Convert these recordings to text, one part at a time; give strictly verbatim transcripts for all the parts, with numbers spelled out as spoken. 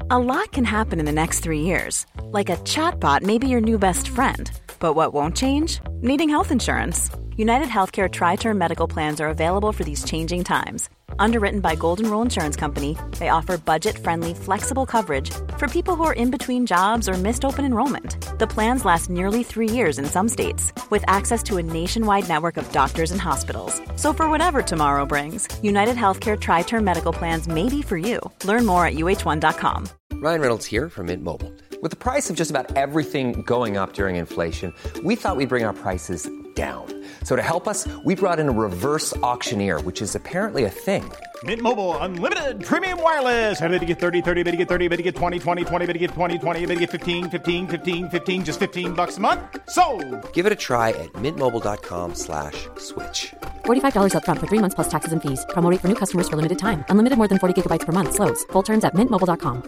A lot can happen in the next three years. Like a chatbot may be your new best friend. But what won't change? Needing health insurance. United Healthcare Tri-Term Medical Plans are available for these changing times. Underwritten by Golden Rule Insurance Company, they offer budget-friendly, flexible coverage for people who are in between jobs or missed open enrollment. The plans last nearly three years in some states, with access to a nationwide network of doctors and hospitals. So for whatever tomorrow brings, United Healthcare Tri-Term Medical Plans may be for you. Learn more at U H one dot com. Ryan Reynolds here from Mint Mobile. With the price of just about everything going up during inflation, we thought we'd bring our prices down. So to help us, we brought in a reverse auctioneer, which is apparently a thing. Mint Mobile Unlimited Premium Wireless. How to get thirty, thirty, how to get thirty, how to get twenty, twenty, twenty, how to get twenty, twenty, how to get fifteen, fifteen, fifteen, fifteen, just fifteen bucks a month? Sold! Give it a try at mintmobile.com slash switch. forty-five dollars up front for three months plus taxes and fees. Promo rate for new customers for limited time. Unlimited more than forty gigabytes per month. Slows full terms at mint mobile dot com.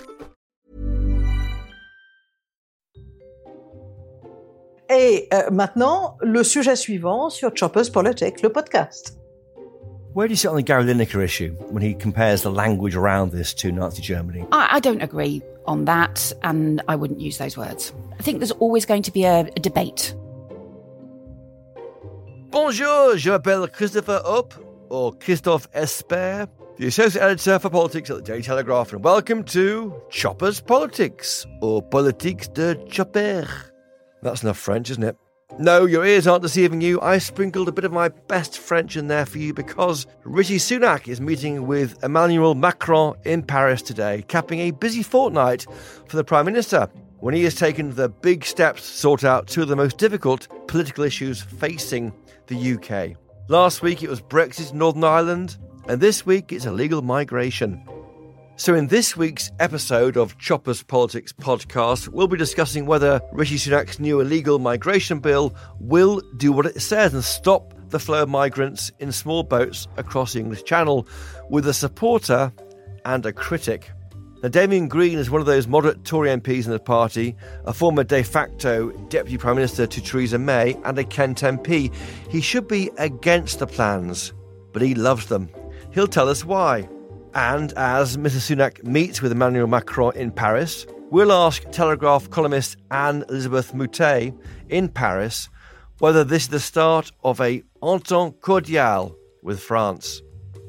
Et euh, maintenant, le sujet suivant sur Choppers Politics, le podcast. Where do you sit on the Gary Lineker issue when he compares the language around this to Nazi Germany? I, I don't agree on that, and I wouldn't use those words. I think there's always going to be a, a debate. Bonjour, je m'appelle Christopher Upp, or Christophe Esper, the Associate Editor for Politics at the Daily Telegraph, and welcome to Choppers Politics, or Politiques de Chopper. That's enough French, isn't it? No, your ears aren't deceiving you. I sprinkled a bit of my best French in there for you because Rishi Sunak is meeting with Emmanuel Macron in Paris today, capping a busy fortnight for the Prime Minister, when he has taken the big steps to sort out two of the most difficult political issues facing the U K. Last week it was Brexit in Northern Ireland, and this week it's illegal migration. So in this week's episode of Choppers Politics podcast, we'll be discussing whether Rishi Sunak's new illegal migration bill will do what it says and stop the flow of migrants in small boats across the English Channel, with a supporter and a critic. Now, Damien Green is one of those moderate Tory M Ps in the party, a former de facto Deputy Prime Minister to Theresa May and a Kent M P. He should be against the plans, but he loves them. He'll tell us why. And as Mister Sunak meets with Emmanuel Macron in Paris, we'll ask Telegraph columnist Anne-Elisabeth Moutet in Paris whether this is the start of a entente cordiale with France.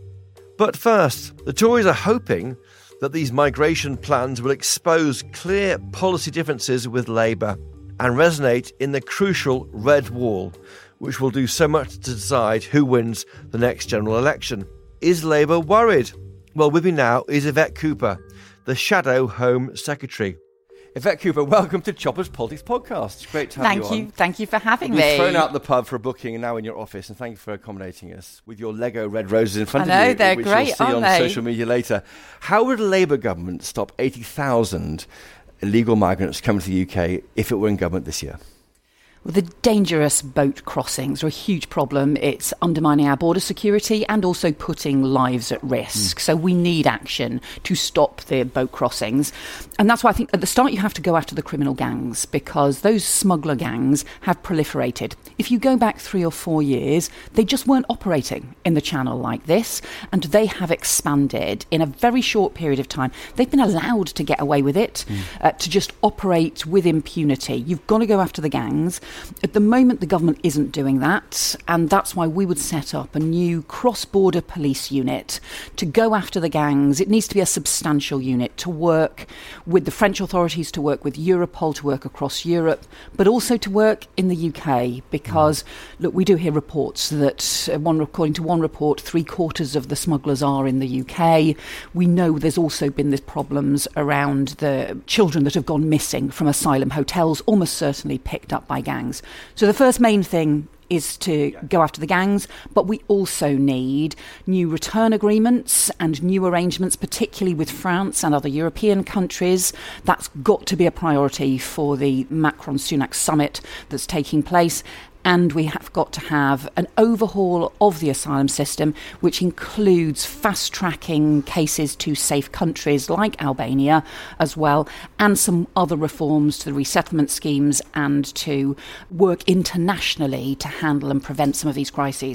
But first, the Tories are hoping that these migration plans will expose clear policy differences with Labour and resonate in the crucial Red Wall, which will do so much to decide who wins the next general election. Is Labour worried? Well, with me now is Yvette Cooper, the Shadow Home Secretary. Yvette Cooper, welcome to Choppers Politics Podcast. It's great to have Thank you on. you. Thank you for having We've me. thrown out the pub for a booking and now in your office, and thank you for accommodating us with your Lego red roses in front I know, of you, they're which great, you'll see aren't on they? social media later. How would a Labour government stop eighty thousand illegal migrants coming to the U K if it were in government this year? Well, the dangerous boat crossings are a huge problem. It's undermining our border security and also putting lives at risk. Mm. So we need action to stop the boat crossings. And that's why I think at the start you have to go after the criminal gangs, because those smuggler gangs have proliferated. If you go back three or four years, they just weren't operating in the Channel like this, and they have expanded in a very short period of time. They've been allowed to get away with it, mm. uh, to just operate with impunity. You've got to go after the gangs. At the moment, the government isn't doing that, and that's why we would set up a new cross-border police unit to go after the gangs. It needs to be a substantial unit to work with the French authorities, to work with Europol, to work across Europe, but also to work in the U K, because, look, we do hear reports that, uh, one according to one report, three-quarters of the smugglers are in the U K. We know there's also been these problems around the children that have gone missing from asylum hotels, almost certainly picked up by gangs. So the first main thing is to go after the gangs, but we also need new return agreements and new arrangements, particularly with France and other European countries. That's got to be a priority for the Macron-Sunak summit that's taking place. And we have got to have an overhaul of the asylum system, which includes fast-tracking cases to safe countries like Albania as well, and some other reforms to the resettlement schemes and to work internationally to handle and prevent some of these crises.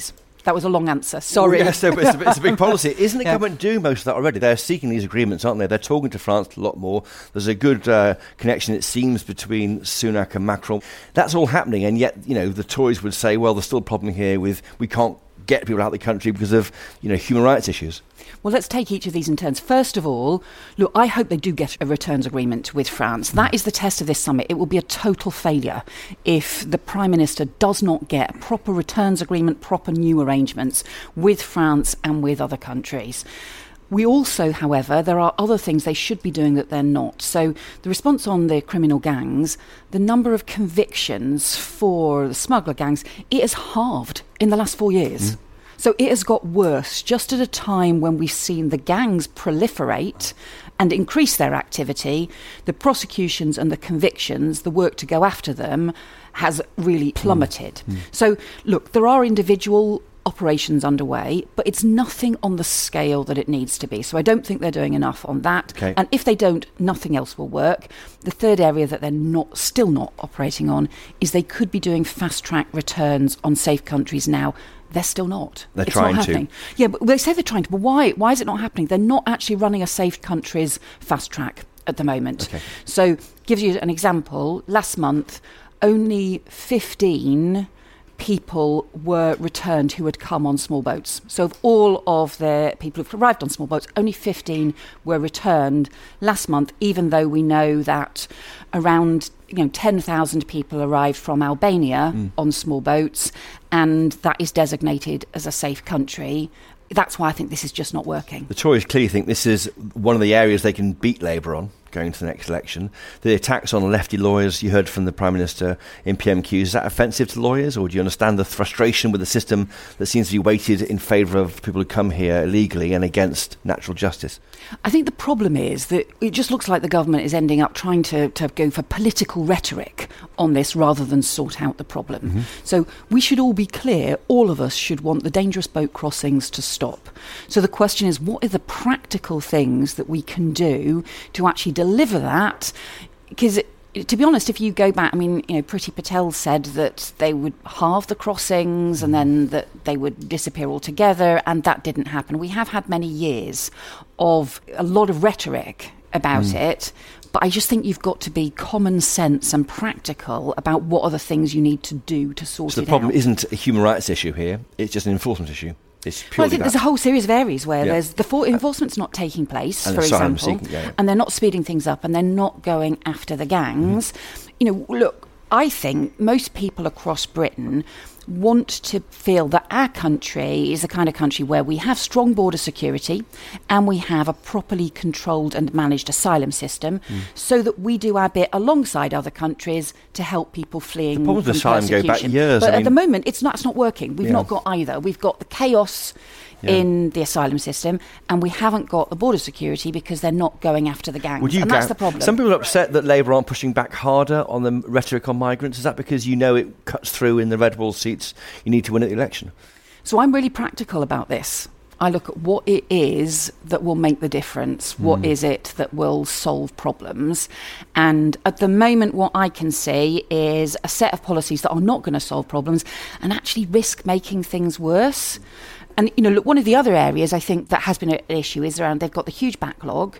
That was a long answer. Sorry. Well, yes, no, but it's a, it's a big policy. Isn't the Yeah. government doing most of that already? They're seeking these agreements, aren't they? They're talking to France a lot more. There's a good uh, connection, it seems, between Sunak and Macron. That's all happening, and yet, you know, the Tories would say, well, there's still a problem here with we can't get people out of the country because of, you know, human rights issues. Well, let's take each of these in turns. First of all, look, I hope they do get a returns agreement with France. That is the test of this summit. It will be a total failure if the Prime Minister does not get a proper returns agreement, proper new arrangements with France and with other countries. We also, however, there are other things they should be doing that they're not. So the response on the criminal gangs, the number of convictions for the smuggler gangs, it has halved in the last four years. Mm. So it has got worse just at a time when we've seen the gangs proliferate and increase their activity. The prosecutions and the convictions, the work to go after them, has really plummeted. Mm. Mm. So, look, there are individual operations underway, but it's nothing on the scale that it needs to be. So I don't think they're doing enough on that. Okay. And if they don't, nothing else will work. The third area that they're not still not operating on is they could be doing fast-track returns on safe countries now. They're still not. They're it's trying not happening. to. Yeah, but they say they're trying to. But why? Why is it not happening? They're not actually running a safe countries fast track at the moment. Okay. So, gives you an example. Last month, only fifteen people were returned who had come on small boats. So of all of the people who've arrived on small boats, only fifteen were returned last month, even though we know that around you know ten thousand people arrived from Albania mm. on small boats, and that is designated as a safe country. That's why I think this is just not working. The Tories clearly think this is one of the areas they can beat Labour on going into the next election. The attacks on lefty lawyers, you heard from the Prime Minister in P M Qs, is that offensive to lawyers, or do you understand the frustration with the system that seems to be weighted in favour of people who come here illegally and against natural justice? I think the problem is that it just looks like the government is ending up trying to, to go for political rhetoric on this rather than sort out the problem. Mm-hmm. So we should all be clear, all of us should want the dangerous boat crossings to stop. So the question is, what are the practical things that we can do to actually deliver that? Because to be honest, if you go back, I mean, you know, Priti Patel said that they would halve the crossings and then that they would disappear altogether, and that didn't happen. We have had many years of a lot of rhetoric about mm. it, but I just think you've got to be common sense and practical about what are the things you need to do to sort it out. So the problem isn't a human rights issue here, it's just an enforcement issue. It's well, I think that. there's a whole series of areas where yeah. there's the for- enforcement's not taking place, and for example, seeking, yeah, yeah. and they're not speeding things up, and they're not going after the gangs. Mm-hmm. You know, look, I think most people across Britain want to feel that our country is the kind of country where we have strong border security and we have a properly controlled and managed asylum system mm. so that we do our bit alongside other countries to help people fleeing the problems from with asylum go back years. But I at mean, the moment, it's not, it's not working. We've yeah. not got either. We've got the chaos yeah. in the asylum system, and we haven't got the border security because they're not going after the gangs. Would you and ga- that's the problem. Some people are upset that Labour aren't pushing back harder on the rhetoric on migrants. Is that because you know it cuts through in the red wall seats you need to win at the election? So I'm really practical about this. I look at what it is that will make the difference. What mm. is it that will solve problems? And at the moment, what I can see is a set of policies that are not going to solve problems and actually risk making things worse. And, you know, look, one of the other areas I think that has been an issue is around they've got the huge backlog.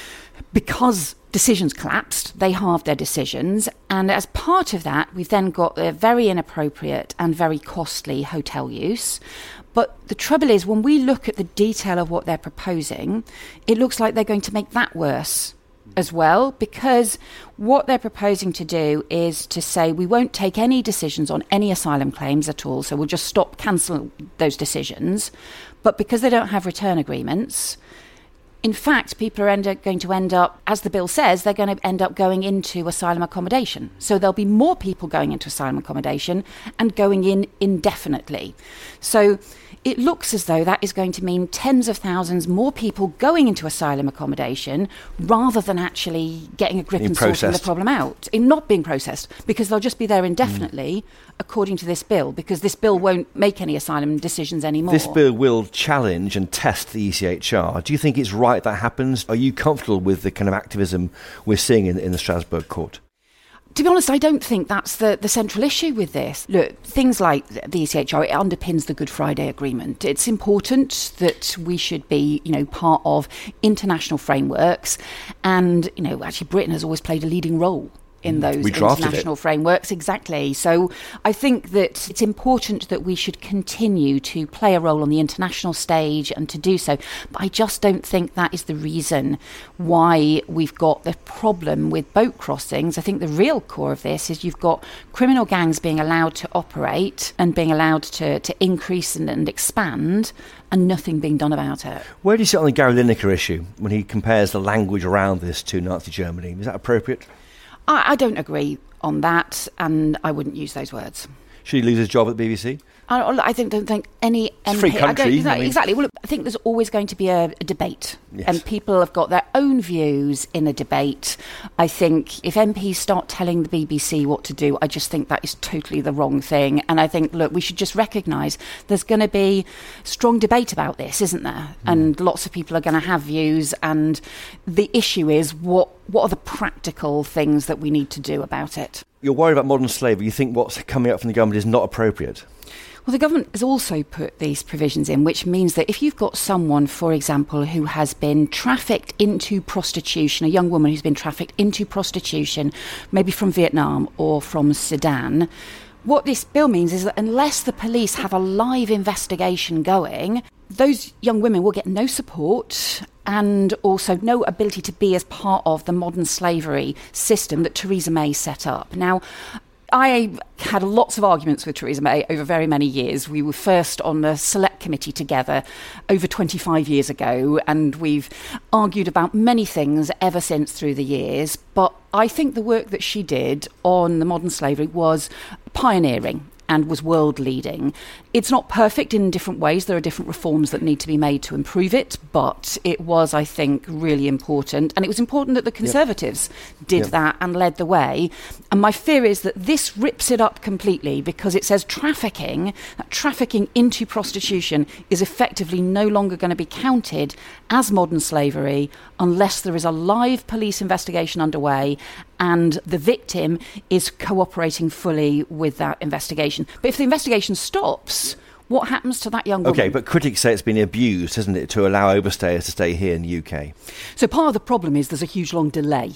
Because decisions collapsed, they halved their decisions. And as part of that, we've then got the very inappropriate and very costly hotel use. But the trouble is, when we look at the detail of what they're proposing, it looks like they're going to make that worse as well, because what they're proposing to do is to say we won't take any decisions on any asylum claims at all, so we'll just stop, cancel those decisions. But because they don't have return agreements, in fact, people are end up going to end up, as the bill says, they're going to end up going into asylum accommodation. So there'll be more people going into asylum accommodation and going in indefinitely. So it looks as though that is going to mean tens of thousands more people going into asylum accommodation rather than actually getting a grip being and processed. sorting the problem out. In not being processed, because they'll just be there indefinitely, mm. according to this bill, because this bill won't make any asylum decisions anymore. This bill will challenge and test the E C H R. Do you think it's right that happens? Are you comfortable with the kind of activism we're seeing in, in the Strasbourg court? To be honest, I don't think that's the, the central issue with this. Look, things like the E C H R, it underpins the Good Friday Agreement. It's important that we should be, you know, part of international frameworks. And, you know, actually Britain has always played a leading role in those international it. frameworks. Exactly. So I think that it's important that we should continue to play a role on the international stage and to do so. But I just don't think that is the reason why we've got the problem with boat crossings. I think the real core of this is you've got criminal gangs being allowed to operate and being allowed to, to increase and, and expand, and nothing being done about it. Where do you sit on the Gary Lineker issue when he compares the language around this to Nazi Germany? Is that appropriate? I, I don't agree on that, and I wouldn't use those words. Should he lose his job at the B B C? I, I think, don't think any M P... It's a free country. I don't, exactly. I mean. exactly. Well, look, I think there's always going to be a, a debate. Yes. And people have got their own views in a debate. I think if M Ps start telling the B B C what to do, I just think that is totally the wrong thing. And I think, look, we should just recognise there's going to be strong debate about this, isn't there? Mm. And lots of people are going to have views. And the issue is, what what are the practical things that we need to do about it? You're worried about modern slavery. You think what's coming up from the government is not appropriate? Well, the government has also put these provisions in, which means that if you've got someone, for example, who has been trafficked into prostitution, a young woman who's been trafficked into prostitution, maybe from Vietnam or from Sudan, what this bill means is that unless the police have a live investigation going, those young women will get no support and also no ability to be as part of the modern slavery system that Theresa May set up. Now, I had lots of arguments with Theresa May over very many years. We were first on the select committee together over twenty-five years ago, and we've argued about many things ever since through the years. But I think the work that she did on the modern slavery was pioneering and was world-leading. It's not perfect in different ways. There are different reforms that need to be made to improve it, but it was, I think, really important. And it was important that the Conservatives yep. did yep. that and led the way. And my fear is that this rips it up completely, because it says trafficking, that trafficking into prostitution is effectively no longer going to be counted as modern slavery unless there is a live police investigation underway and the victim is cooperating fully with that investigation. But if the investigation stops, what happens to that young woman? OK, but critics say it's been abused, hasn't it, to allow overstayers to stay here in the U K? So part of the problem is there's a huge long delay.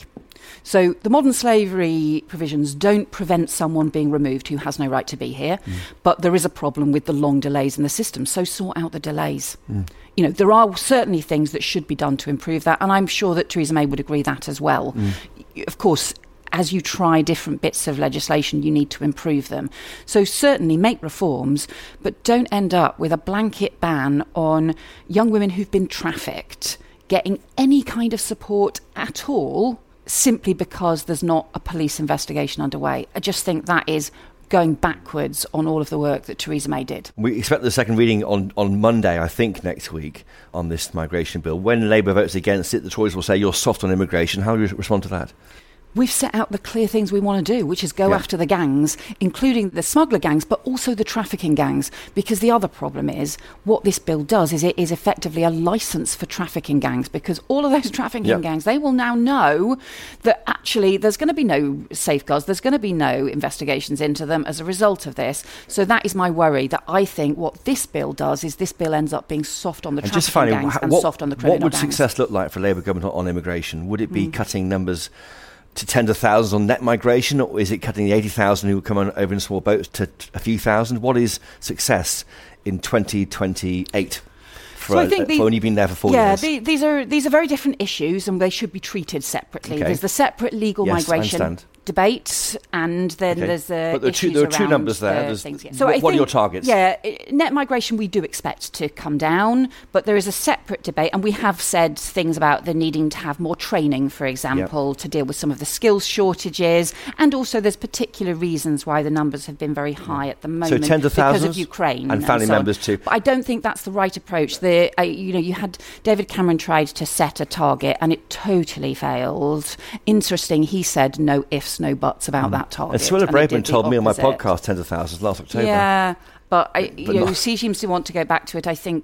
So the modern slavery provisions don't prevent someone being removed who has no right to be here, mm. but there is a problem with the long delays in the system. So sort out the delays. Mm. You know, there are certainly things that should be done to improve that, and I'm sure that Theresa May would agree that as well. Mm. Of course, as you try different bits of legislation, you need to improve them. So certainly make reforms, but don't end up with a blanket ban on young women who've been trafficked getting any kind of support at all, simply because there's not a police investigation underway. I just think that is going backwards on all of the work that Theresa May did. We expect the second reading on, on Monday, I think, next week, on this migration bill. When Labour votes against it, the Tories will say you're soft on immigration. How do you respond to that? We've set out the clear things we want to do, which is go yeah. after the gangs, including the smuggler gangs, but also the trafficking gangs. Because the other problem is, what this bill does is it is effectively a licence for trafficking gangs, because all of those trafficking yeah. gangs, they will now know that actually there's going to be no safeguards, there's going to be no investigations into them as a result of this. So that is my worry, that I think what this bill does is this bill ends up being soft on the and trafficking just finally, gangs and what, soft on the criminal What would gangs. Success look like for Labour government on immigration? Would it be mm. cutting numbers to tens of thousands on net migration, or is it cutting the eighty thousand who come on over in small boats to a few thousand? What is success in twenty twenty-eight? For, so I think uh, the, for only been there for four yeah, years. Yeah, the, these are these are very different issues, and they should be treated separately. Okay. There's the separate legal yes, migration debate, and then okay. there's the but there are two, there are two numbers there. The things, yeah. So what, I think, what are your targets? Yeah, net migration we do expect to come down, but there is a separate debate, and we have said things about the needing to have more training, for example, yep. to deal with some of the skills shortages, and also there's particular reasons why the numbers have been very high at the moment. So tens of thousands because of Ukraine and family and so members too. But I don't think that's the right approach. The uh, you know you had David Cameron tried to set a target, and it totally failed. Interesting, he said no ifs, no buts about that target. And Suella Braverman told me on my podcast tens of thousands last October. Yeah, but, I, but you know, not. she seems to want to go back to it. I think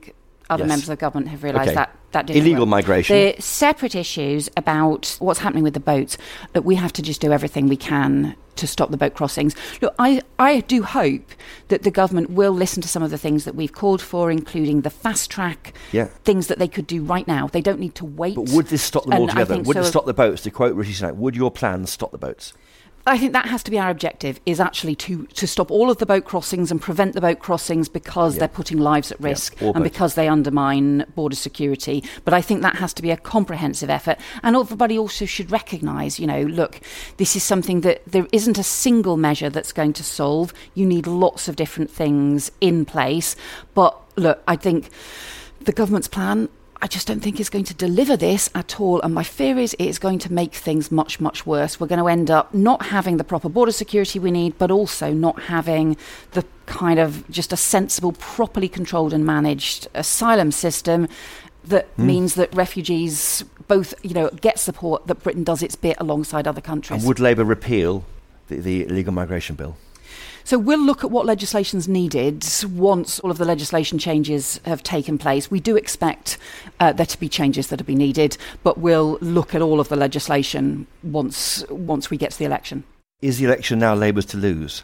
other Yes. members of the government have realised Okay. that that didn't Illegal work. migration. The separate issues about what's happening with the boats, that we have to just do everything we can to stop the boat crossings. Look, I, I do hope that the government will listen to some of the things that we've called for, including the fast track, Yeah. things that they could do right now. They don't need to wait. But would this stop them And I altogether? think Would it so- stop the boats? To quote Rishi Sunak, would your plans stop the boats? I think that has to be our objective, is actually to, to stop all of the boat crossings and prevent the boat crossings because Yeah. they're putting lives at risk all and boats. because they undermine border security. But I think that has to be a comprehensive effort. And everybody also should recognise, you know, look, this is something that there isn't a single measure that's going to solve. You need lots of different things in place. But look, I think the government's plan, I just don't think it's going to deliver this at all. And my fear is it is going to make things much, much worse. We're going to end up not having the proper border security we need, but also not having the kind of just a sensible, properly controlled and managed asylum system that Mm. means that refugees both, you know, get support, that Britain does its bit alongside other countries. And would Labour repeal the, the illegal migration bill? So we'll look at what legislation's needed once all of the legislation changes have taken place. We do expect uh, there to be changes that will be needed, but we'll look at all of the legislation once once we get to the election. Is the election now Labour's to lose?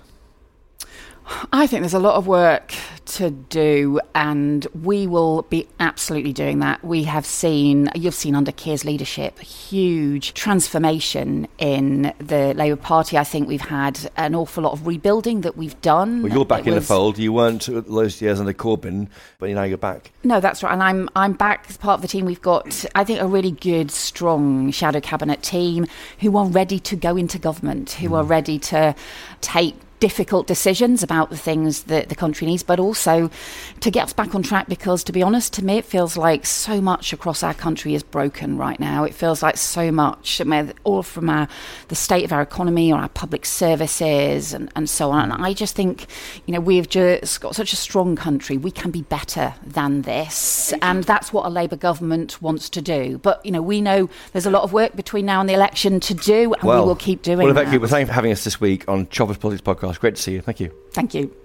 I think there's a lot of work to do, and we will be absolutely doing that. We have seen, you've seen under Keir's leadership, huge transformation in the Labour Party. I think we've had an awful lot of rebuilding that we've done. Well, you're back It in the was- fold. You weren't those years under Corbyn, but now you're back. No, that's right. And I'm I'm back as part of the team. We've got, I think, a really good, strong shadow cabinet team who are ready to go into government, who Mm. are ready to take difficult decisions about the things that the country needs, but also to get us back on track, because, to be honest, to me, it feels like so much across our country is broken right now. It feels like so much, I mean, all from our, the state of our economy or our public services and, and so on. And I just think, you know, we've just got such a strong country. We can be better than this. And that's what a Labour government wants to do. But, you know, we know there's a lot of work between now and the election to do, and we will keep doing well, that. Well, thank you. Well, thank you for having us this week on Choppers Politics Podcast. Great to see you. Thank you. Thank you.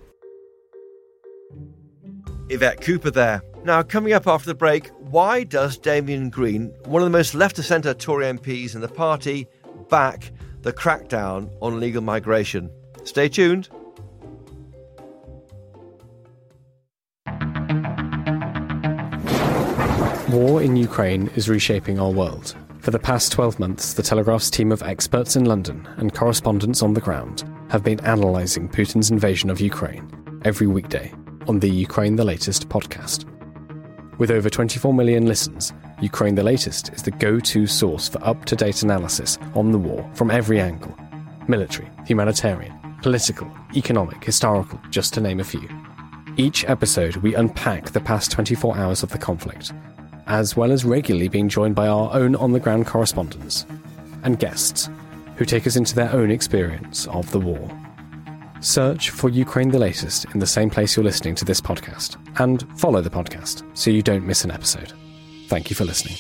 Yvette Cooper there. Now, coming up after the break, why does Damien Green, one of the most left-of-centre Tory M Ps in the party, back the crackdown on legal migration? Stay tuned. War in Ukraine is reshaping our world. For the past twelve months, the Telegraph's team of experts in London and correspondents on the ground have been analysing Putin's invasion of Ukraine every weekday on the Ukraine the Latest podcast. With over twenty-four million listens, Ukraine the Latest is the go-to source for up-to-date analysis on the war from every angle. Military, humanitarian, political, economic, historical, just to name a few. Each episode, we unpack the past twenty-four hours of the conflict, as well as regularly being joined by our own on-the-ground correspondents and guests who take us into their own experience of the war. Search for Ukraine the Latest in the same place you're listening to this podcast, and follow the podcast so you don't miss an episode. Thank you for listening.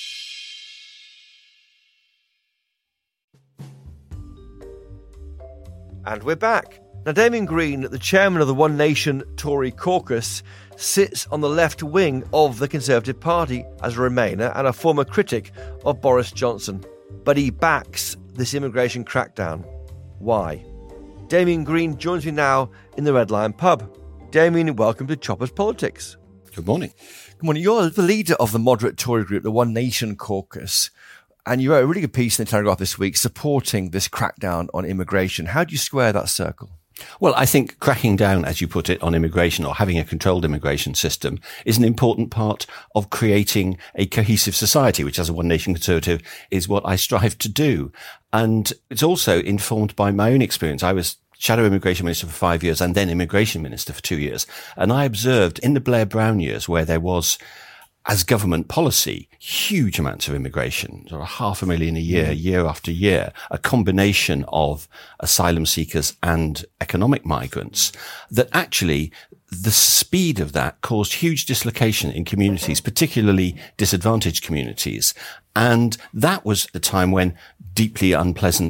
And we're back. Now, Damien Green, the chairman of the One Nation Tory caucus, sits on the left wing of the Conservative Party as a Remainer and a former critic of Boris Johnson. But he backs this immigration crackdown. Why? Damien Green joins me now in the Red Lion pub. Damien, welcome to Choppers Politics. Good morning. Good morning. You're the leader of the moderate Tory group, the One Nation caucus, and you wrote a really good piece in the Telegraph this week supporting this crackdown on immigration. How do you square that circle? Well, I think cracking down, as you put it, on immigration, or having a controlled immigration system, is an important part of creating a cohesive society, which, as a One Nation Conservative, is what I strive to do. And it's also informed by my own experience. I was Shadow Immigration Minister for five years and then Immigration Minister for two years. And I observed in the Blair Brown years, where there was, as government policy, huge amounts of immigration, sort of half a million a year, year after year, a combination of asylum seekers and economic migrants, that actually the speed of that caused huge dislocation in communities, particularly disadvantaged communities. And that was a time when deeply unpleasant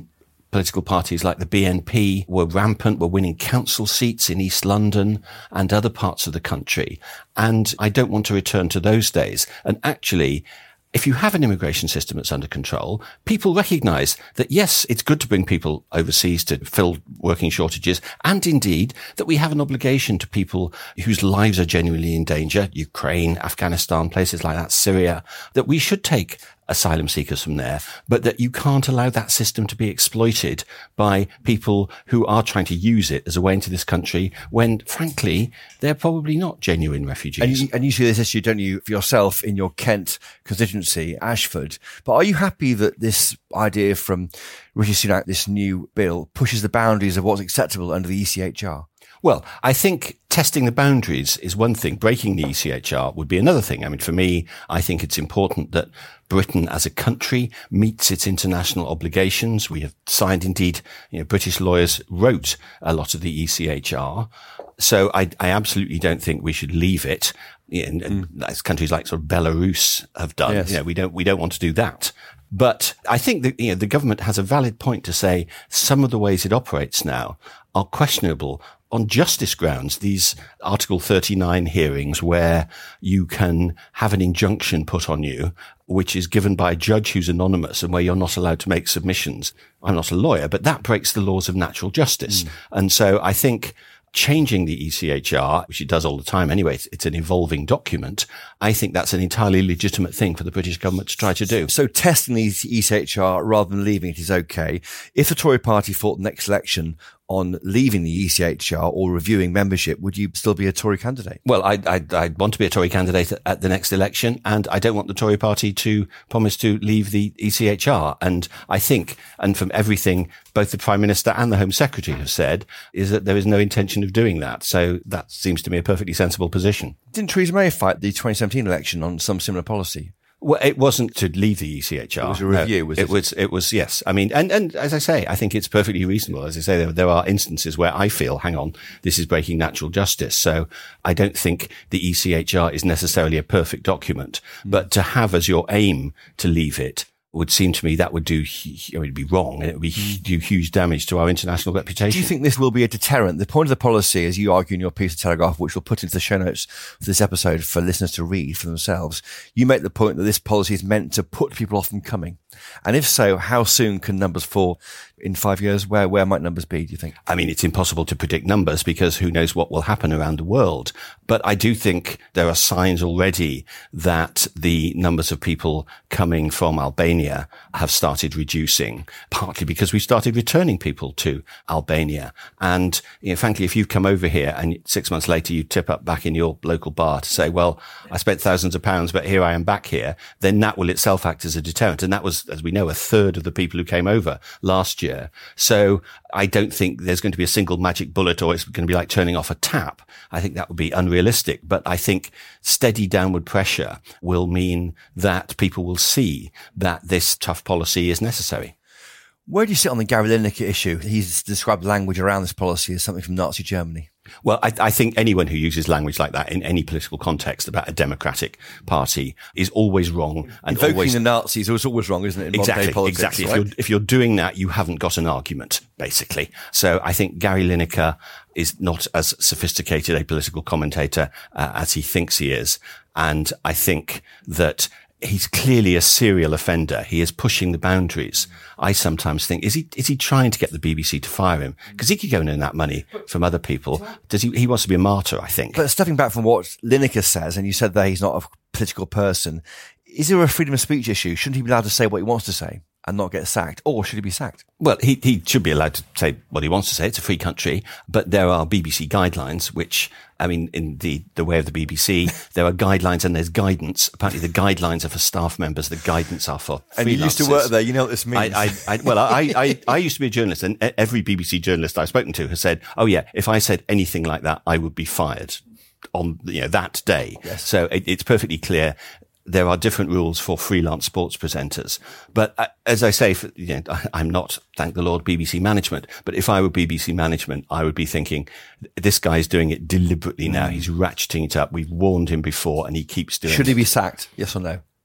political parties like the B N P were rampant, were winning council seats in East London and other parts of the country. And I don't want to return to those days. And actually, if you have an immigration system that's under control, people recognise that, yes, it's good to bring people overseas to fill working shortages, and indeed that we have an obligation to people whose lives are genuinely in danger, Ukraine, Afghanistan, places like that, Syria, that we should take asylum seekers from there, but that you can't allow that system to be exploited by people who are trying to use it as a way into this country when, frankly, they're probably not genuine refugees. And you, and you see this issue, don't you, for yourself in your Kent constituency, Ashford. But are you happy that this idea from Rishi Sunak, this new bill, pushes the boundaries of what's acceptable under the E C H R? Well, I think testing the boundaries is one thing. Breaking the E C H R would be another thing. I mean, for me, I think it's important that Britain as a country meets its international obligations. We have signed, indeed, you know, British lawyers wrote a lot of the E C H R. So I, I absolutely don't think we should leave it. And, and mm. as countries like sort of Belarus have done, yes. you know, we don't, we don't want to do that. But I think that, you know, the government has a valid point to say some of the ways it operates now are questionable on justice grounds. These Article thirty-nine hearings where you can have an injunction put on you, which is given by a judge who's anonymous and where you're not allowed to make submissions. I'm not a lawyer, but that breaks the laws of natural justice. Mm. And so I think changing the E C H R, which it does all the time anyway, it's, it's an evolving document. I think that's an entirely legitimate thing for the British government to try to do. So testing the E C H R rather than leaving it is okay. If the Tory party fought the next election on leaving the E C H R or reviewing membership, would you still be a Tory candidate? Well, I, I, I want to be a Tory candidate at, at the next election, and I don't want the Tory party to promise to leave the E C H R. And I think, and from everything both the Prime Minister and the Home Secretary have said, is that there is no intention of doing that. So that seems to me a perfectly sensible position. Didn't Theresa May fight the twenty seventeen election on some similar policy? Well, it wasn't to leave the E C H R. It was a review, no, was it? it? was, it was, yes. I mean, and, and as I say, I think it's perfectly reasonable. As I say, there, there are instances where I feel, hang on, this is breaking natural justice. So I don't think the E C H R is necessarily a perfect document, mm. but to have as your aim to leave it would seem to me that would do, it would be wrong, and it would be, do huge damage to our international reputation. Do you think this will be a deterrent? The point of the policy, as you argue in your piece of Telegraph, which we'll put into the show notes for this episode for listeners to read for themselves, you make the point that this policy is meant to put people off from coming. And if so, how soon can numbers fall? In five years, where, where might numbers be, do you think? I mean, it's impossible to predict numbers because who knows what will happen around the world. But I do think there are signs already that the numbers of people coming from Albania have started reducing, partly because we started returning people to Albania. And, you know, frankly, if you've come over here and six months later you tip up back in your local bar to say, well, I spent thousands of pounds, but here I am back here, then that will itself act as a deterrent. And that was, as we know, a third of the people who came over last year. So I don't think there's going to be a single magic bullet or it's going to be like turning off a tap. I think that would be unrealistic. But I think steady downward pressure will mean that people will see that this tough policy is necessary. Where do you sit on the Gary Lineker issue? He's described language around this policy as something from Nazi Germany. Well, I, I think anyone who uses language like that in any political context about a democratic party is always wrong. And Invoking always, the Nazis is always wrong, isn't it? In exactly, modern day politics, exactly. Right? If you're, if you're doing that, you haven't got an argument, basically. So I think Gary Lineker is not as sophisticated a political commentator uh, as he thinks he is. And I think that he's clearly a serial offender. He is pushing the boundaries. I sometimes think, is he, is he trying to get the B B C to fire him? Because he could go and earn that money from other people. Does he, he wants to be a martyr, I think. But stepping back from what Lineker says, and you said that he's not a political person, is there a freedom of speech issue? Shouldn't he be allowed to say what he wants to say and not get sacked? Or should he be sacked? Well, he, he should be allowed to say what he wants to say. It's a free country. But there are B B C guidelines, which, I mean, in the, the way of the B B C, there are guidelines and there's guidance. Apparently the guidelines are for staff members. The guidance are for freelancers. And you used to work there. You know what this means. I, I, I, well, I, I, I used to be a journalist, and every B B C journalist I've spoken to has said, oh yeah, if I said anything like that, I would be fired on, you know, that day. Yes. So it, it's perfectly clear. There are different rules for freelance sports presenters. But uh, as I say, for, you know, I'm not, thank the Lord, B B C management. But if I were B B C management, I would be thinking, this guy's doing it deliberately now. He's ratcheting it up. We've warned him before and he keeps doing it. Should he be sacked? Yes or no?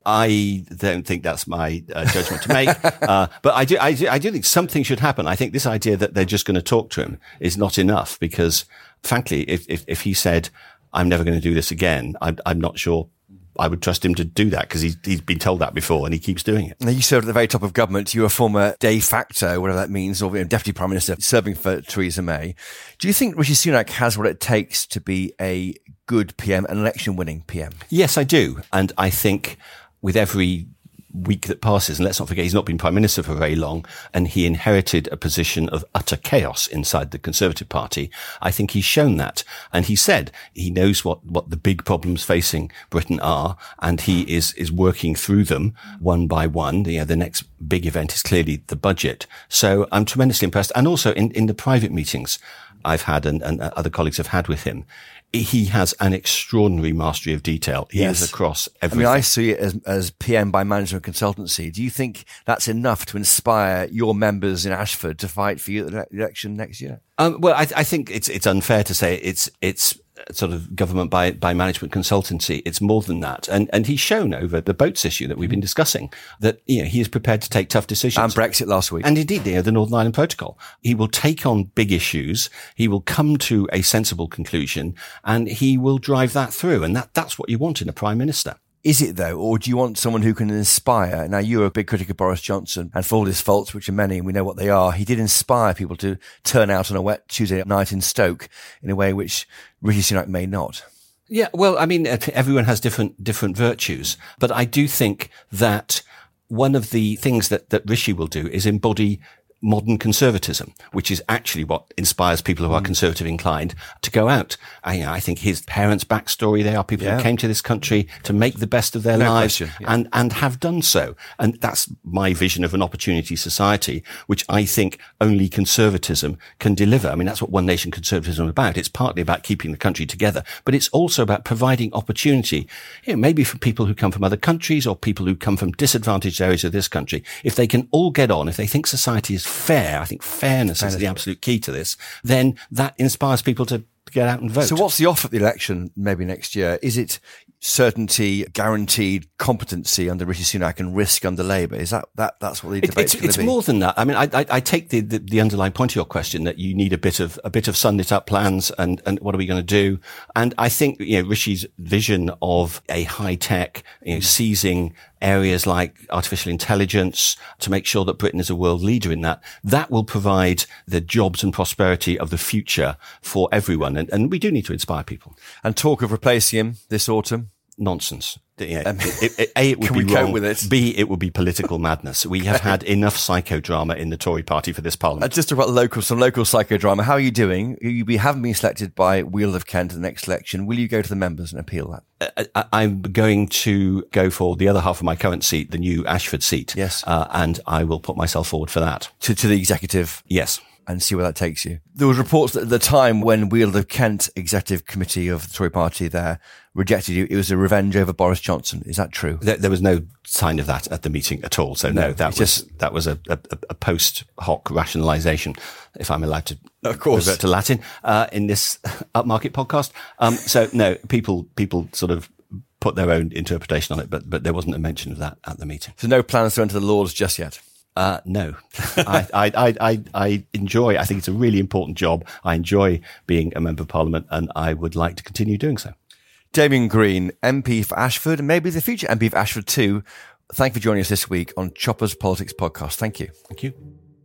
I don't think that's my uh, judgment to make. uh, but I do, I do, I do think something should happen. I think this idea that they're just going to talk to him is not enough because, frankly, if, if, if he said, I'm never going to do this again, I'm, I'm not sure I would trust him to do that because he's, he's been told that before and he keeps doing it. Now, you served at the very top of government. You're a former de facto, whatever that means, or deputy prime minister serving for Theresa May. Do you think Rishi Sunak has what it takes to be a good P M, an election-winning P M? Yes, I do. And I think with every week that passes, and let's not forget he's not been prime minister for very long, and he inherited a position of utter chaos inside the Conservative Party. I think he's shown that. And he said he knows what, what the big problems facing Britain are, and he is, is working through them one by one. You know, the next big event is clearly the budget. So I'm tremendously impressed. And also in, in the private meetings I've had and, and other colleagues have had with him, he has an extraordinary mastery of detail. He yes. is across everything. I mean, I see it as, as P M by management consultancy. Do you think that's enough to inspire your members in Ashford to fight for you at the election next year? Um, well, I, I think it's it's unfair to say it's it's sort of government by by management consultancy. It's more than that, and and he's shown over the boats issue that we've been discussing that you know he is prepared to take tough decisions. And Brexit last week, and indeed, you know, the Northern Ireland Protocol. He will take on big issues. He will come to a sensible conclusion, and he will drive that through. And that that's what you want in a prime minister. Is it though, or do you want someone who can inspire? Now, you're a big critic of Boris Johnson, and for all his faults, which are many, and we know what they are, he did inspire people to turn out on a wet Tuesday night in Stoke in a way which Rishi Sunak may not. Yeah, well, I mean, everyone has different different virtues, but I do think that one of the things that, that Rishi will do is embody modern conservatism, which is actually what inspires people who are mm. conservative inclined to go out. I, you know, I think his parents' backstory, they are people yeah. who came to this country to make the best of their no lives question, yeah. and, and have done so. And that's my vision of an opportunity society, which I think only conservatism can deliver. I mean, that's what One Nation conservatism is about. It's partly about keeping the country together, but it's also about providing opportunity, you know, maybe for people who come from other countries or people who come from disadvantaged areas of this country. If they can all get on, if they think society is fair, I think fairness is the absolute key to this, then that inspires people to get out and vote. So what's the offer at the election maybe next year? Is it certainty, guaranteed competency under Rishi Sunak and risk under Labour? Is that, that that's what the it, debate's it's, going it's to be? More than that. I mean, I, I, I take the, the, the underlying point of your question that you need a bit of, a bit of sun-lit up plans and, and what are we going to do? And I think, you know, Rishi's vision of a high-tech, you know, seizing areas like artificial intelligence to make sure that Britain is a world leader in that, that will provide the jobs and prosperity of the future for everyone. And, and we do need to inspire people. And talk of replacing him this autumn? Nonsense. Yeah, um, it, it, A, it would can be we wrong. cope with it? B, it would be political madness. We have had enough psychodrama in the Tory party for this parliament. Uh, just about local, some local psychodrama. How are you doing? You, you haven't been selected by Weald of Kent in the next election. Will you go to the members and appeal that? Uh, I, I'm going to go for the other half of my current seat, the new Ashford seat. Yes. Uh, and I will put myself forward for that. To, to the executive? Yes. And see where that takes you. There was reports that at the time when Weald of Kent Executive Committee of the Tory party there rejected you, it was a revenge over Boris Johnson. Is that true? There, there was no sign of that at the meeting at all. So no, no that was just, that was a, a, a post hoc rationalisation, if I'm allowed to of course. revert to Latin, uh, in this upmarket podcast. Um, so no, people, people sort of put their own interpretation on it, but, but there wasn't a mention of that at the meeting. So no plans to enter the Lords just yet? Uh, no, I, I, I, I, I enjoy, I think it's a really important job. I enjoy being a member of parliament and I would like to continue doing so. Damian Green, M P for Ashford and maybe the future M P for Ashford too. Thank you for joining us this week on Choppers Politics Podcast. Thank you. Thank you.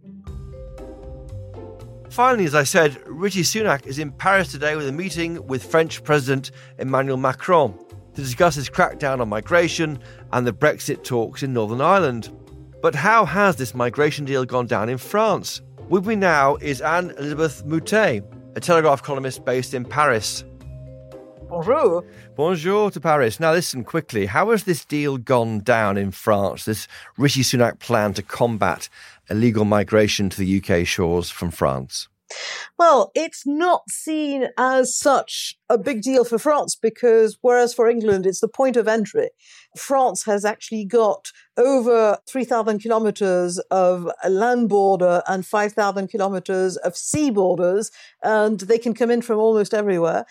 Finally, as I said, Rishi Sunak is in Paris today with a meeting with French President Emmanuel Macron to discuss his crackdown on migration and the Brexit talks in Northern Ireland. But how has this migration deal gone down in France? With me now is Anne-Elisabeth Moutet, a Telegraph columnist based in Paris. Bonjour. Bonjour to Paris. Now listen quickly, how has this deal gone down in France, this Rishi Sunak plan to combat illegal migration to the U K shores from France? Well, it's not seen as such a big deal for France because whereas for England, it's the point of entry, France has actually got over three thousand kilometers of land border and five thousand kilometers of sea borders, and they can come in from almost everywhere.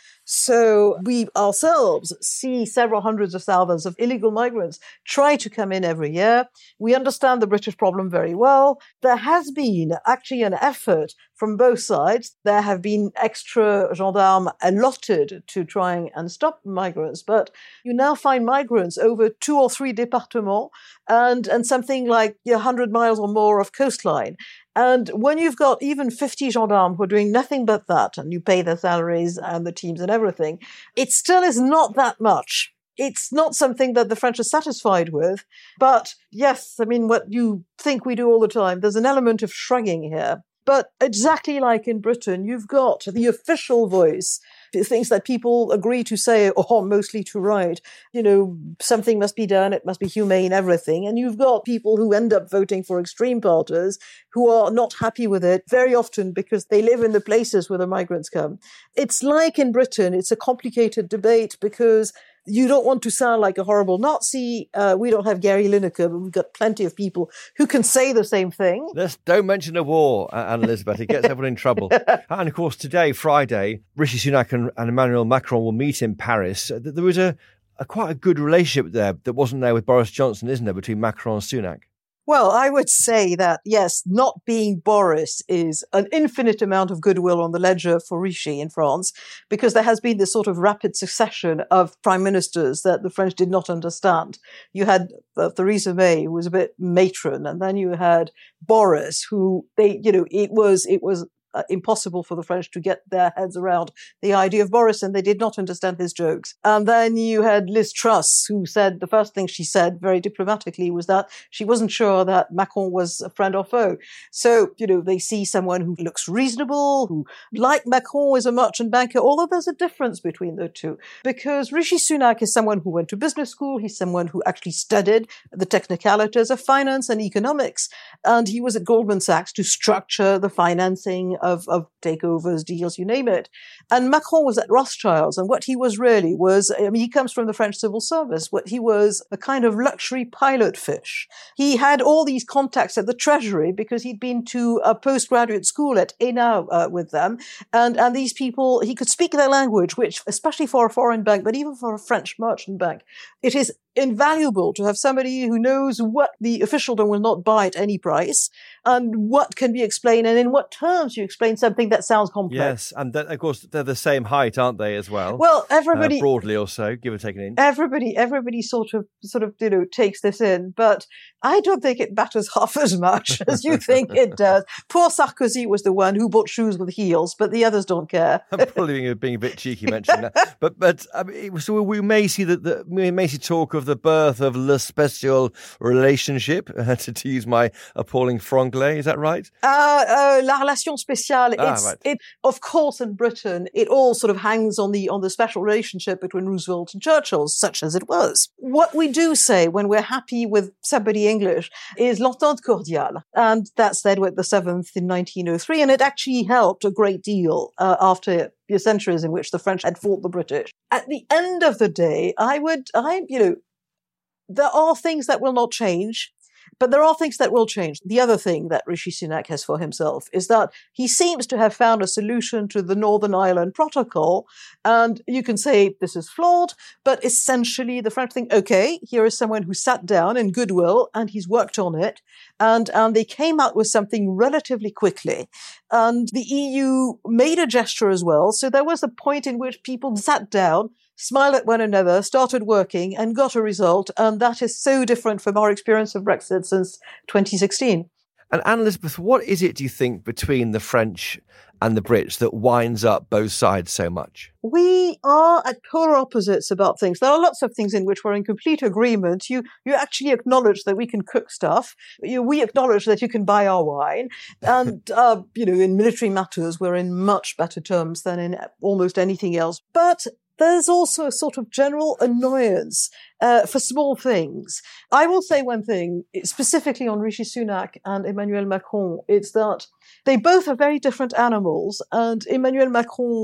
So we ourselves see several hundreds of thousands of illegal migrants try to come in every year. We understand the British problem very well. There has been actually an effort from both sides. There have been extra gendarmes allotted to trying and stop migrants, but you now find migrants over two or three départements and, and something like one hundred miles or more of coastline. And when you've got even fifty gendarmes who are doing nothing but that, and you pay their salaries and the teams and everything, it still is not that much. It's not something that the French are satisfied with. But yes, I mean, what you think we do all the time, there's an element of shrugging here. But exactly like in Britain, you've got the official voice, things that people agree to say, or mostly to write. You know, something must be done, it must be humane, everything. And you've got people who end up voting for extreme parties who are not happy with it, very often because they live in the places where the migrants come. It's like in Britain, it's a complicated debate because you don't want to sound like a horrible Nazi. Uh, we don't have Gary Lineker, but we've got plenty of people who can say the same thing. Let's don't mention a war, Anne Elizabeth. It gets everyone in trouble. And of course, today, Friday, Rishi Sunak and, and Emmanuel Macron will meet in Paris. There was a, a quite a good relationship there that wasn't there with Boris Johnson, isn't there, between Macron and Sunak? Well, I would say that, yes, not being Boris is an infinite amount of goodwill on the ledger for Rishi in France, because there has been this sort of rapid succession of prime ministers that the French did not understand. You had uh, Theresa May, who was a bit matron, and then you had Boris, who they, you know, it was, it was, Uh, impossible for the French to get their heads around the idea of Boris, and they did not understand his jokes. And then you had Liz Truss, who said the first thing she said very diplomatically was that she wasn't sure that Macron was a friend or foe. So, you know, they see someone who looks reasonable, who, like Macron, is a merchant banker, although there's a difference between the two. Because Rishi Sunak is someone who went to business school, he's someone who actually studied the technicalities of finance and economics, and he was at Goldman Sachs to structure the financing Of, of takeovers, deals, you name it. And Macron was at Rothschilds, and what he was really was, I mean, he comes from the French civil service, what he was a kind of luxury pilot fish. He had all these contacts at the Treasury because he'd been to a postgraduate school at E N A uh, with them, and, and these people, he could speak their language, which, especially for a foreign bank, but even for a French merchant bank, it is invaluable to have somebody who knows what the officialdom will not buy at any price and what can be explained and in what terms you explain something that sounds complex. Yes, and then, of course, they're the same height, aren't they, as well? Well, everybody... Uh, broadly or so, give or take an inch. Everybody, everybody sort of, sort of, you know, takes this in, but I don't think it matters half as much as you think it does. Poor Sarkozy was the one who bought shoes with heels, but the others don't care. I'm probably being, being a bit cheeky mentioning that. But, but I mean, so we may see that the, we may see talk of the birth of le spécial relationship, uh, to, to use my appalling franglais. Is that right? Uh, uh, la relation spéciale. Ah, it's, right. it, of course, in Britain, it all sort of hangs on the on the special relationship between Roosevelt and Churchill, such as it was. What we do say when we're happy with somebody English is l'entente cordiale, and that's said with the seventh in nineteen oh three, and it actually helped a great deal uh, after the centuries in which the French had fought the British. At the end of the day, I would, I, you know, there are things that will not change, but there are things that will change. The other thing that Rishi Sunak has for himself is that he seems to have found a solution to the Northern Ireland Protocol. And you can say this is flawed, but essentially the French think, okay, here is someone who sat down in goodwill and he's worked on it. And, and they came out with something relatively quickly. And the E U made a gesture as well. So there was a point in which people sat down, smiled at one another, started working, and got a result. And that is so different from our experience of Brexit since twenty sixteen. And Anne Elizabeth, what is it, do you think, between the French and the Brits that winds up both sides so much? We are at polar opposites about things. There are lots of things in which we're in complete agreement. You you actually acknowledge that we can cook stuff. You, we acknowledge that you can buy our wine. And, uh, you know, in military matters, we're in much better terms than in almost anything else. But there's also a sort of general annoyance uh, for small things. I will say one thing, specifically on Rishi Sunak and Emmanuel Macron. It's that they both are very different animals, and Emmanuel Macron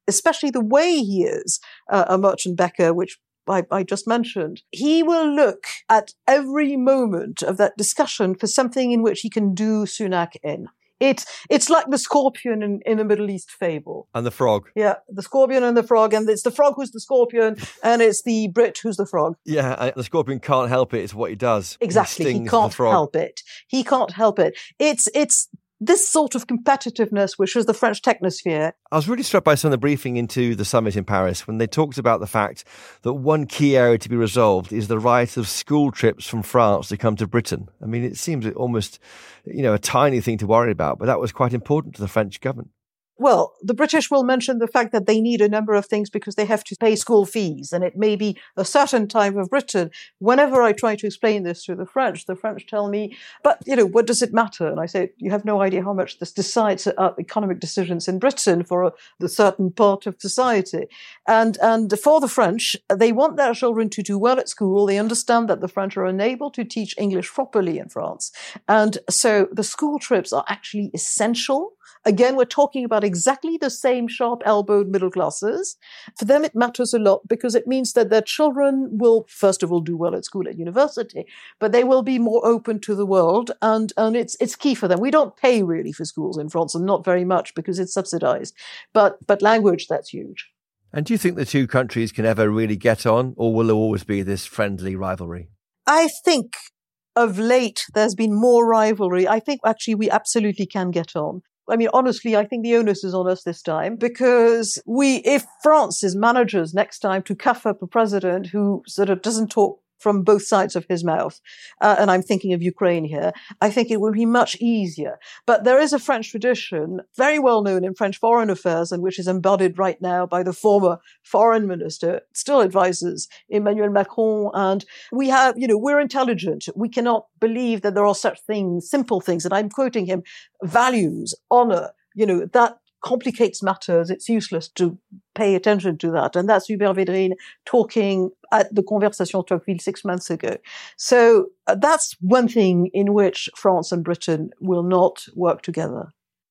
especially the way he is uh, a merchant Becker, which I, I just mentioned, he will look at every moment of that discussion for something in which he can do Sunak in. It's it's like the scorpion in, in the Middle East fable. And the frog. Yeah, the scorpion and the frog, and it's the frog who's the scorpion, and it's the Brit who's the frog. Yeah, the scorpion can't help it. It's what he does. Exactly, he, he can't help it. He can't help it. It's it's this sort of competitiveness, which was the French technosphere. I was really struck by some of the briefing into the summit in Paris when they talked about the fact that one key area to be resolved is the right of school trips from France to come to Britain. I mean, it seems almost, you know, a tiny thing to worry about, but that was quite important to the French government. Well, the British will mention the fact that they need a number of things because they have to pay school fees, and it may be a certain time of Britain. Whenever I try to explain this to the French, the French tell me, but, you know, what does it matter? And I say, you have no idea how much this decides uh, economic decisions in Britain for a, a certain part of society. And, and for the French, they want their children to do well at school. They understand that the French are unable to teach English properly in France. And so the school trips are actually essential. Again, we're talking about exactly the same sharp-elbowed middle classes. For them, it matters a lot because it means that their children will, first of all, do well at school, at university, but they will be more open to the world, and, and it's it's key for them. We don't pay really for schools in France, and not very much because it's subsidized. But but language, that's huge. And do you think the two countries can ever really get on, or will there always be this friendly rivalry? I think of late there's been more rivalry. I think actually we absolutely can get on. I mean, honestly, I think the onus is on us this time because we, if France is managers next time to cuff up a president who sort of doesn't talk from both sides of his mouth, uh, and I'm thinking of Ukraine here, I think it will be much easier. But there is a French tradition, very well known in French foreign affairs, and which is embodied right now by the former foreign minister, still advises Emmanuel Macron. And we have, you know, we're intelligent. We cannot believe that there are such things, simple things, and I'm quoting him, values, honor, you know, that complicates matters. It's useless to pay attention to that. And that's Hubert Védrine talking at the Conversation Tocqueville six months ago. So uh, that's one thing in which France and Britain will not work together.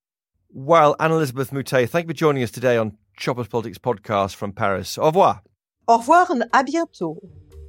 Well, Anne-Elisabeth Moutet, thank you for joining us today on Choppers Politics podcast from Paris. Au revoir. Au revoir and à bientôt.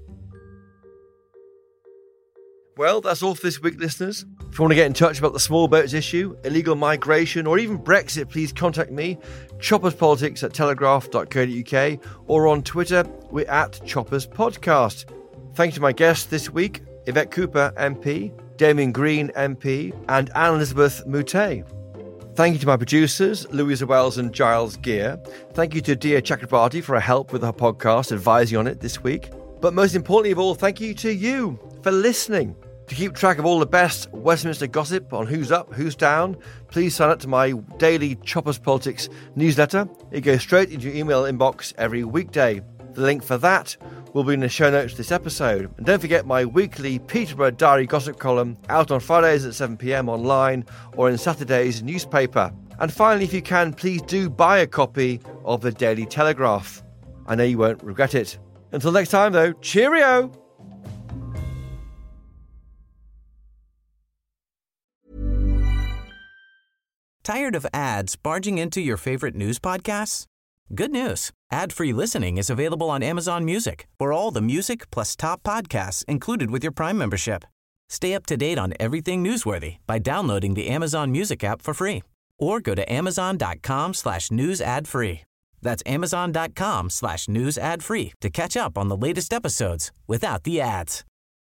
Well, that's all for this week, listeners. If you want to get in touch about the small boats issue, illegal migration, or even Brexit, please contact me, chopperspolitics at telegraph dot co dot uk, or on Twitter, we're at Choppers Podcast. Thank you to my guests this week, Yvette Cooper, M P, Damien Green, M P, and Anne-Elisabeth Moutet. Thank you to my producers, Louisa Wells and Giles Gear. Thank you to Dia Chakrabarti for her help with her podcast, advising on it this week. But most importantly of all, thank you to you for listening. To keep track of all the best Westminster gossip on who's up, who's down, please sign up to my daily Choppers Politics newsletter. It goes straight into your email inbox every weekday. The link for that will be in the show notes of this episode. And don't forget my weekly Peterborough Diary gossip column out on Fridays at seven p.m. online or in Saturday's newspaper. And finally, if you can, please do buy a copy of the Daily Telegraph. I know you won't regret it. Until next time, though, cheerio! Tired of ads barging into your favorite news podcasts? Good news. Ad-free listening is available on Amazon Music for all the music plus top podcasts included with your Prime membership. Stay up to date on everything newsworthy by downloading the Amazon Music app for free or go to amazon.com slash news ad free. That's amazon.com slash news ad free to catch up on the latest episodes without the ads.